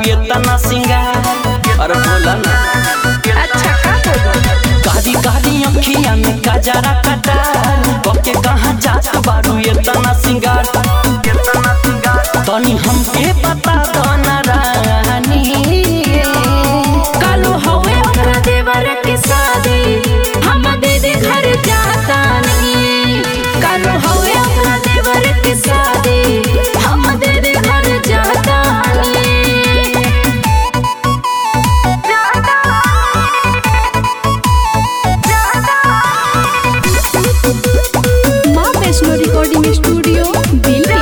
ये तना सिंगार। अरे बोला ना अच्छा का बोलो कारी कारी अखियां में गजरा कटार बके कहां जात बारू ये तना सिंगार। तनी हमके बता दो ना रानी कालो हवे ओकरा देवर के शादी हम दे दे घर जाता नहीं। कालो हवे ओकरा देवर के शादी हम दे दे घर जाता नहीं। माँ वैष्णो रिकॉर्डिंग स्टूडियो दिल्ली।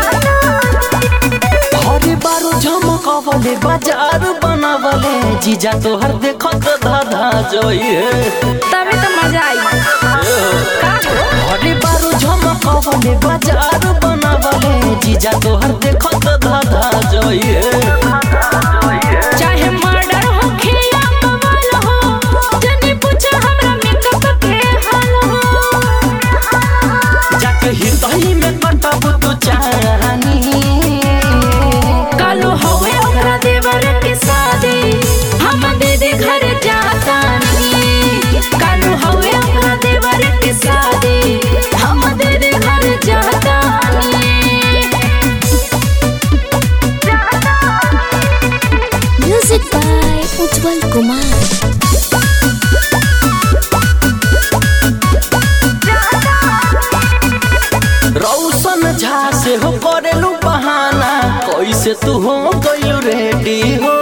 हरे बारो झमकवले बाजार बनावले जीजा तोहर देखो तो धाधा जोइए तबे तो मजा आई। हरे बारो झमकवले बाजार बनावले जीजा तोहर देखो तो धाधा जोइए। चाहे मर्डर हो खेया कमाल हो जनी पूछा हमरा मेकअप के हाल हो। जाके हितही में कटब तू चारानी कालो हवे ओकरा देवर के शादी हम दे दे घर जाता नहीं। कालो हवे ओकरा देवर के शादी हम दे दे घर जाता नहीं। Music by Ujjwal Kumar. रौशन झा से हो करेलू बहाना कैसे तू हो गइलू रेडी हो।